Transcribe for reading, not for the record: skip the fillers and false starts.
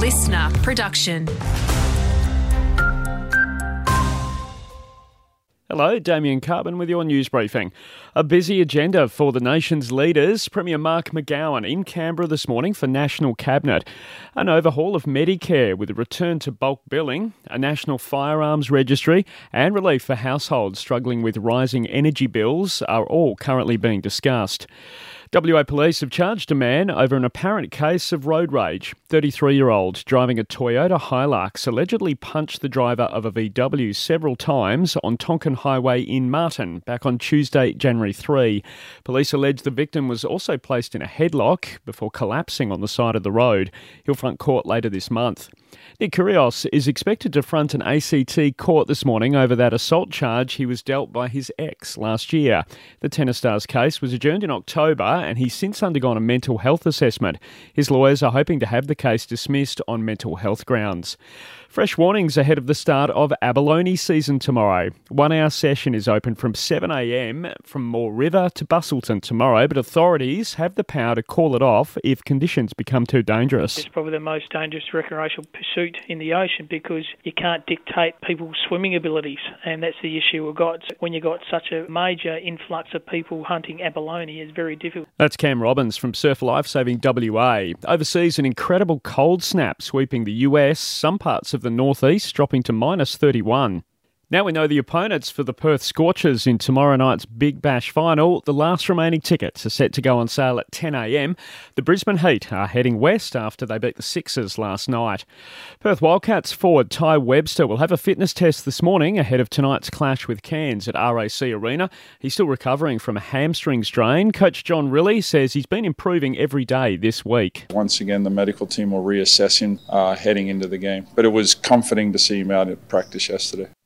listener production. Hello, Damien Carbon with your news briefing. A busy agenda for the nation's leaders. Premier Mark McGowan in Canberra this morning for National Cabinet. An overhaul of Medicare with a return to bulk billing, a national firearms registry and relief for households struggling with rising energy bills are all currently being discussed. WA Police have charged a man over an apparent case of road rage. 33-year-old driving a Toyota Hilux allegedly punched the driver of a VW several times on Tonkin Highway in Martin back on Tuesday, January 3. Police allege the victim was also placed in a headlock before collapsing on the side of the road. He'll front court later this month. Nick Kyrgios is expected to front an ACT court this morning over that assault charge he was dealt by his ex last year. The tennis star's case was adjourned in October and he's since undergone a mental health assessment. His lawyers are hoping to have the case dismissed on mental health grounds. Fresh warnings ahead of the start of abalone season tomorrow. 1 hour session is open from 7am from Moore River to Busselton tomorrow, but authorities have the power to call it off if conditions become too dangerous. It's probably the most dangerous recreational pursuit in the ocean because you can't dictate people's swimming abilities, and that's the issue we've got. When you've got such a major influx of people hunting abalone, it's very difficult. That's Cam Robbins from Surf Life Saving WA. Overseas, an incredible cold snap sweeping the US, some parts of the northeast dropping to minus 31. Now we know the opponents for the Perth Scorchers in tomorrow night's Big Bash final. The last remaining tickets are set to go on sale at 10am. The Brisbane Heat are heading west after they beat the Sixers last night. Perth Wildcats forward Ty Webster will have a fitness test this morning ahead of tonight's clash with Cairns at RAC Arena. He's still recovering from a hamstring strain. Coach John Riley says he's been improving every day this week. Once again, the medical team will reassess him heading into the game. But it was comforting to see him out at practice yesterday.